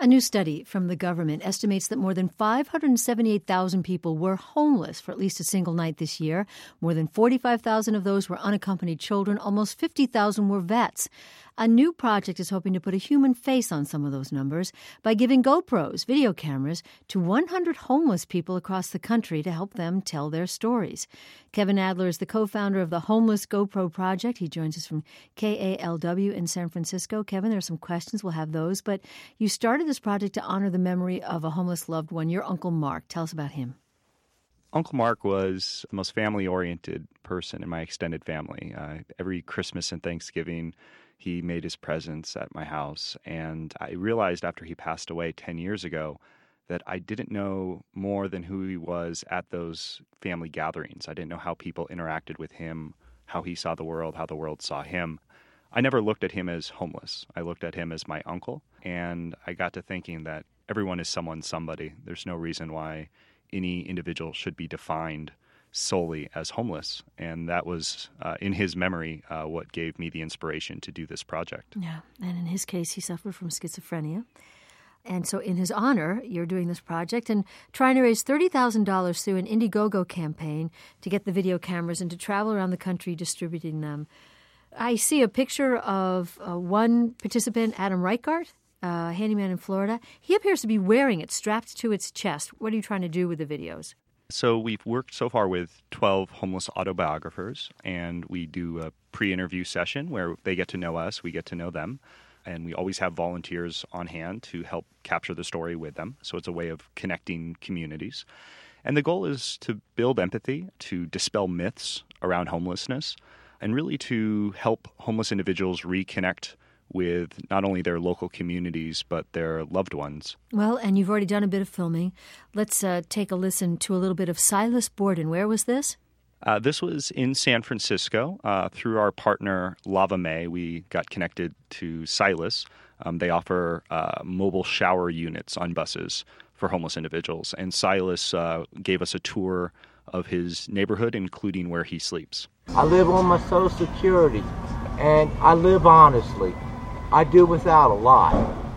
A new study from the government estimates that more than 578,000 people were homeless for at least a single night this year. More than 45,000 of those were unaccompanied children. Almost 50,000 were vets. A new project is hoping to put a human face on some of those numbers by giving GoPros, video cameras, to 100 homeless people across the country to help them tell their stories. Kevin Adler is the co-founder of the Homeless GoPro Project. He joins us from KALW in San Francisco. Kevin, there are some questions. We'll have those. But you started this project to honor the memory of a homeless loved one, your Uncle Mark. Tell us about him. Uncle Mark was the most family-oriented person in my extended family. Every Christmas and Thanksgiving, he made his presence at my house. And I realized after he passed away 10 years ago that I didn't know more than who he was at those family gatherings. I didn't know how people interacted with him, how he saw the world, how the world saw him. I never looked at him as homeless. I looked at him as my uncle. And I got to thinking that everyone is somebody. There's no reason why any individual should be defined solely as homeless. And that was, in his memory, what gave me the inspiration to do this project. Yeah, and in his case, he suffered from schizophrenia. And so in his honor, you're doing this project and trying to raise $30,000 through an Indiegogo campaign to get the video cameras and to travel around the country distributing them. I see a picture of one participant, Adam Reichart, a handyman in Florida. He appears to be wearing it strapped to its chest. What are you trying to do with the videos? So we've worked so far with 12 homeless autobiographers, and we do a pre-interview session where they get to know us, we get to know them, and we always have volunteers on hand to help capture the story with them. So it's a way of connecting communities. And the goal is to build empathy, to dispel myths around homelessness, and really to help homeless individuals reconnect with not only their local communities, but their loved ones. Well, and you've already done a bit of filming. Let's take a listen to a little bit of Silas Borden. Where was this? This was in San Francisco. Through our partner, Lava Mae, we got connected to Silas. They offer mobile shower units on buses for homeless individuals. And Silas gave us a tour of his neighborhood, including where he sleeps. I live on my Social Security, and I live honestly. I do without a lot.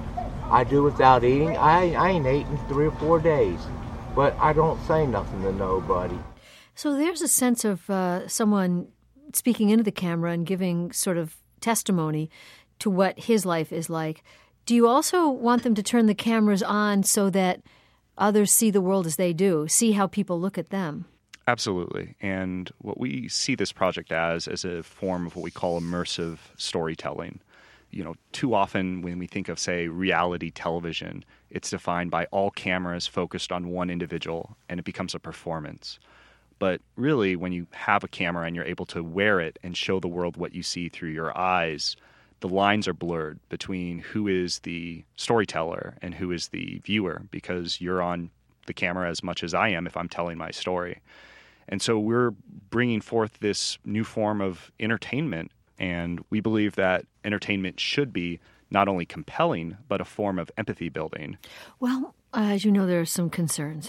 I do without eating. I ain't eaten 3 or 4 days, but I don't say nothing to nobody. So there's a sense of someone speaking into the camera and giving sort of testimony to what his life is like. Do you also want them to turn the cameras on so that others see the world as they do, see how people look at them? Absolutely. And what we see this project as a form of what we call immersive storytelling. You know, too often when we think of, say, reality television, it's defined by all cameras focused on one individual, and it becomes a performance. But really, when you have a camera and you're able to wear it and show the world what you see through your eyes, the lines are blurred between who is the storyteller and who is the viewer, because you're on the camera as much as I am if I'm telling my story. And so we're bringing forth this new form of entertainment, and we believe that entertainment should be not only compelling, but a form of empathy building. Well, as you know, there are some concerns.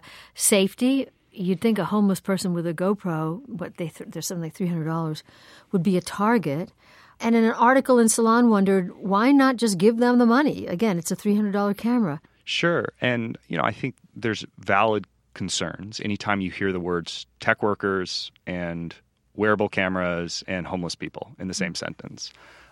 Safety. You'd think a homeless person with a GoPro, there's something like $300, would be a target. And in an article in Salon wondered, why not just give them the money? Again, it's a $300 camera. Sure. And, I think there's valid concerns anytime you hear the words tech workers and wearable cameras and homeless people in the same sentence.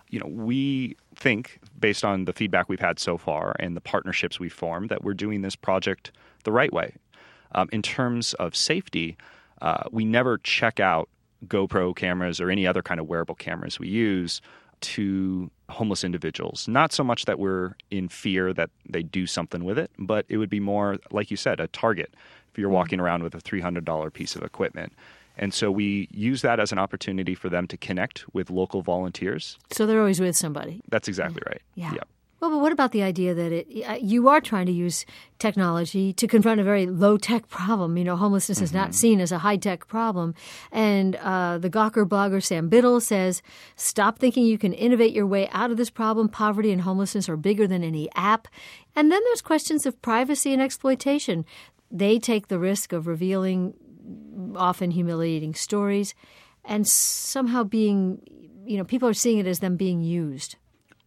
We think, based on the feedback we've had so far and the partnerships we've formed, that we're doing this project the right way. In terms of safety, we never check out GoPro cameras or any other kind of wearable cameras we use to homeless individuals. Not so much that we're in fear that they do something with it, but it would be more, like you said, a target if you're walking around with a $300 piece of equipment. And so we use that as an opportunity for them to connect with local volunteers. So they're always with somebody. That's exactly right. Yeah. Yep. Well, but what about the idea that you are trying to use technology to confront a very low-tech problem? Homelessness is not seen as a high-tech problem. And the Gawker blogger Sam Biddle says, stop thinking you can innovate your way out of this problem. Poverty and homelessness are bigger than any app. And then there's questions of privacy and exploitation. They take the risk of revealing often humiliating stories and somehow being, people are seeing it as them being used.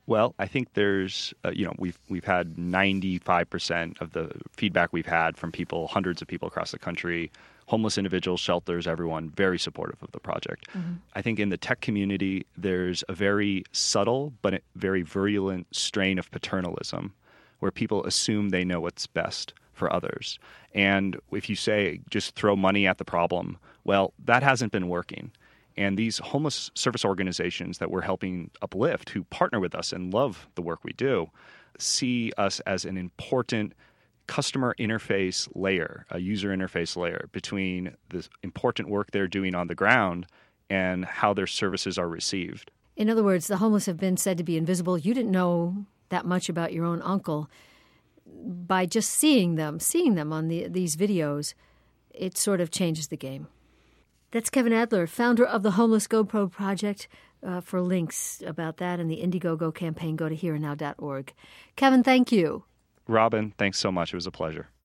Well, I think there's, we've had 95% of the feedback we've had from people, hundreds of people across the country, homeless individuals, shelters, everyone, very supportive of the project. Mm-hmm. I think in the tech community, there's a very subtle but very virulent strain of paternalism where people assume they know what's best for others. And if you say, just throw money at the problem, well, that hasn't been working. And these homeless service organizations that we're helping uplift, who partner with us and love the work we do, see us as an important customer interface layer, a user interface layer between the important work they're doing on the ground and how their services are received. In other words, the homeless have been said to be invisible. You didn't know that much about your own uncle. By just seeing them on these videos, it sort of changes the game. That's Kevin Adler, founder of the Homeless GoPro Project. For links about that and the Indiegogo campaign, go to hereandnow.org. Kevin, thank you. Robin, thanks so much. It was a pleasure.